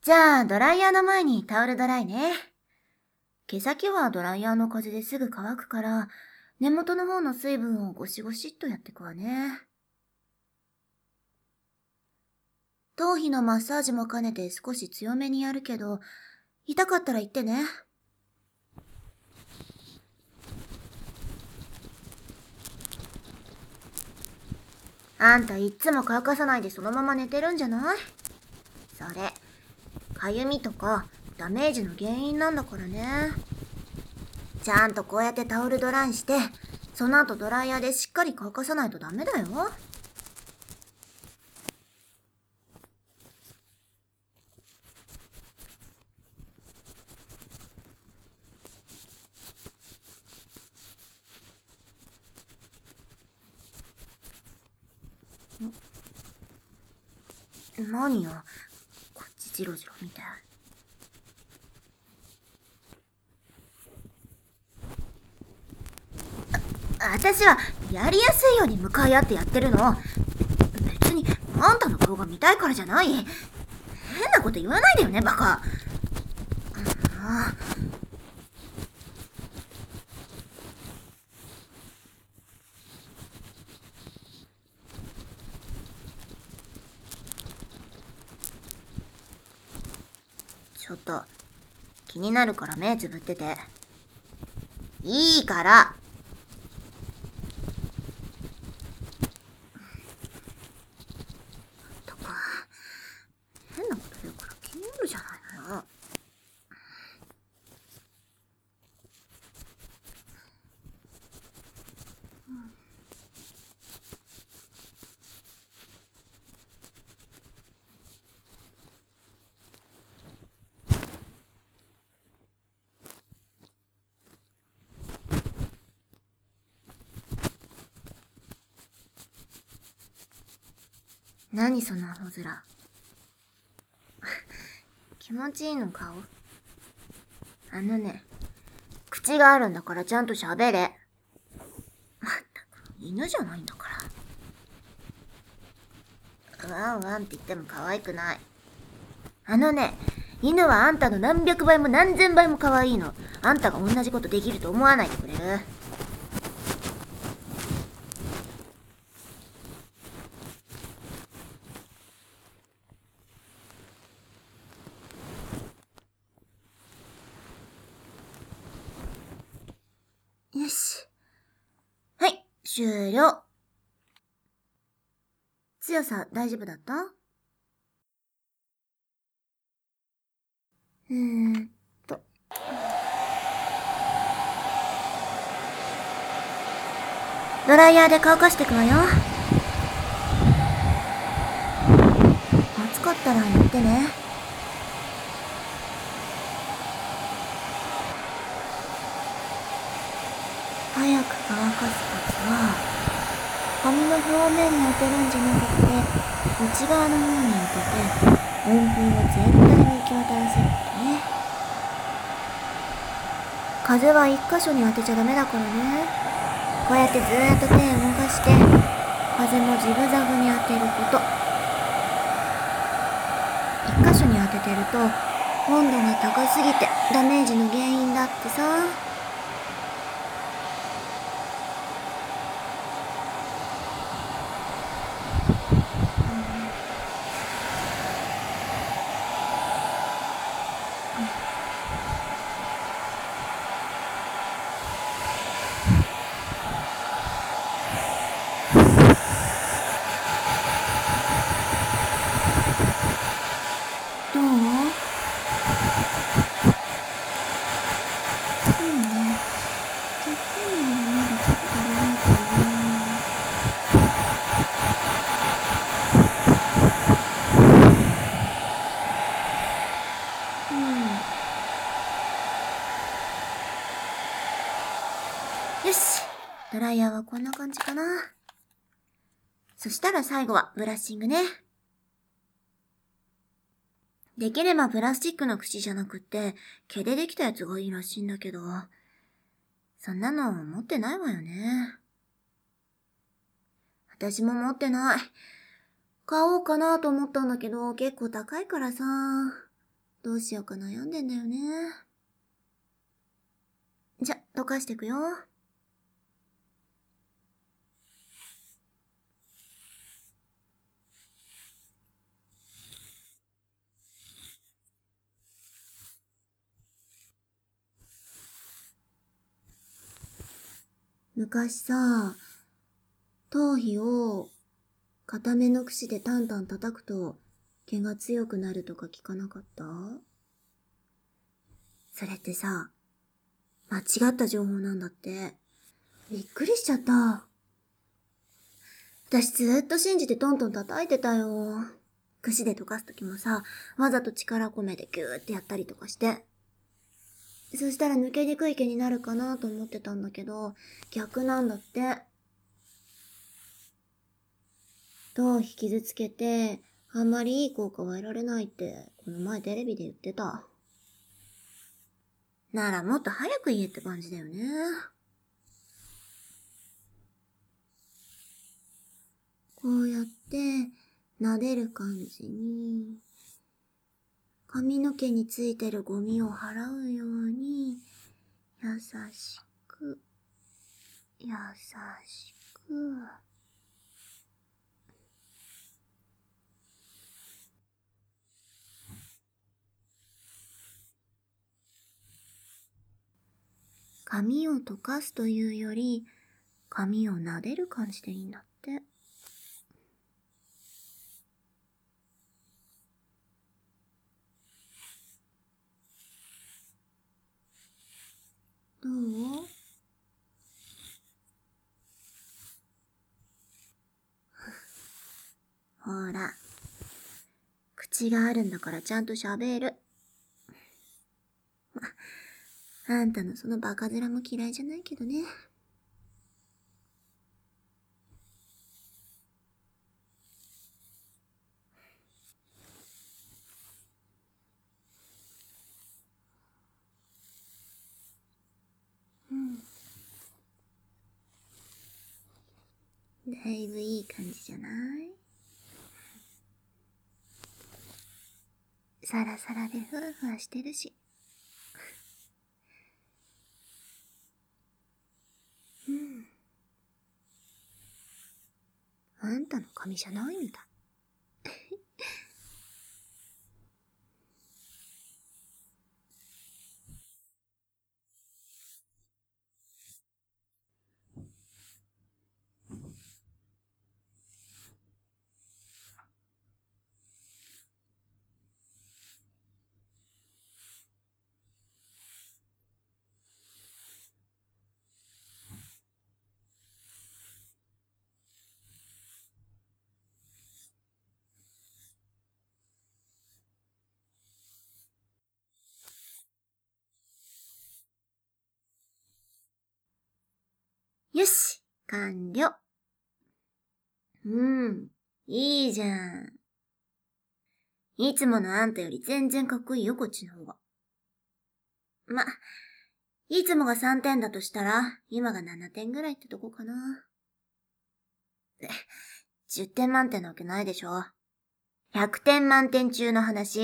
じゃあ、ドライヤーの前にタオルドライね。毛先はドライヤーの風ですぐ乾くから、根元の方の水分をゴシゴシっとやってくわね。頭皮のマッサージも兼ねて少し強めにやるけど、痛かったら言ってね。あんたいっつも乾かさないでそのまま寝てるんじゃない？それ、かゆみとかダメージの原因なんだからね。ちゃんとこうやってタオルドライして、その後ドライヤーでしっかり乾かさないとダメだよ。何よ、こっちジロジロ見て。私はやりやすいように向かい合ってやってるの。別にあんたの顔が見たいからじゃない。変なこと言わないでよね、バカ。ちょっと気になるから目つぶってて。いいから。とか変なこと言うから気になるじゃないのよ。何その青面。気持ちいいの顔。あのね、口があるんだからちゃんと喋れ。まったく、犬じゃないんだから。ワンワンって言っても可愛くない。あのね、犬はあんたの何百倍も何千倍も可愛いの。あんたが同じことできると思わないでくれる？よし。はい、終了。強さ大丈夫だった？うーんと。ドライヤーで乾かしてくわよ。暑かったら言ってね。早く乾かすコツは、髪の表面に当てるんじゃなくて、内側の方に当てて、温風を全体に行き渡らせることね。風は一箇所に当てちゃダメだからね。こうやってずーっと手を動かして、風もジグザグに当てること。一箇所に当ててると、温度が高すぎてダメージの原因だってさ。どう？いいね。ちょっといいのまだちょっと足りないかな。よし。ドライヤーはこんな感じかな。そしたら最後はブラッシングね。できればプラスチックの櫛じゃなくって、毛でできたやつがいいらしいんだけど、そんなの持ってないわよね。私も持ってない。買おうかなと思ったんだけど、結構高いからさ。 どうしようか悩んでんだよね。じゃ、溶かしてくよ。昔さ、頭皮を固めの櫛でタンタン叩くと毛が強くなるとか聞かなかった？それってさ、間違った情報なんだって。びっくりしちゃった。私ずーっと信じてトントン叩いてたよ。櫛で溶かすときもさ、わざと力込めてギューってやったりとかして。そしたら抜けにくい毛になるかなと思ってたんだけど、逆なんだって。頭皮傷つけて、あんまりいい効果は得られないって、この前テレビで言ってた。ならもっと早く言えって感じだよね。こうやって、撫でる感じに、髪の毛についてるゴミを払うように、優しく、優しく。髪を溶かすというより、髪を撫でる感じでいいんだって。どう？ほら、口があるんだからちゃんと喋る。あんたのそのバカ面も嫌いじゃないけどね。だいぶいい感じじゃない？サラサラでふわふわしてるし。あんたの髪じゃないんだ。よし、完了。いいじゃん。いつものあんたより全然かっこいいよ、こっちの方が。いつもが3点だとしたら、今が7点ぐらいってとこかな。10点満点なわけないでしょ。100点満点中の話。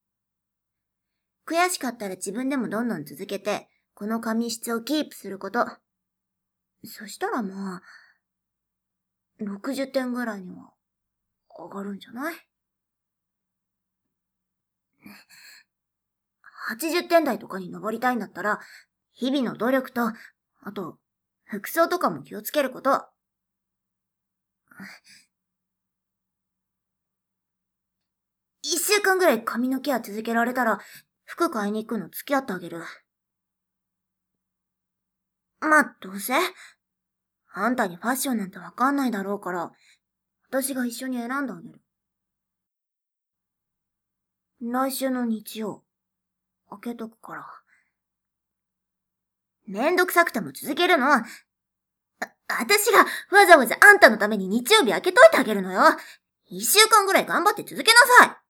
悔しかったら自分でもどんどん続けて、この髪質をキープすること。そしたらまあ、60点ぐらいには上がるんじゃない？ 80 点台とかに登りたいんだったら、日々の努力と、あと、服装とかも気をつけること。1週間ぐらい髪のケア続けられたら、服買いに行くの付き合ってあげる。どうせ、あんたにファッションなんてわかんないだろうから、私が一緒に選んであげる。来週の日曜、開けとくから。めんどくさくても続けるの。私がわざわざあんたのために日曜日開けといてあげるのよ。1週間ぐらい頑張って続けなさい。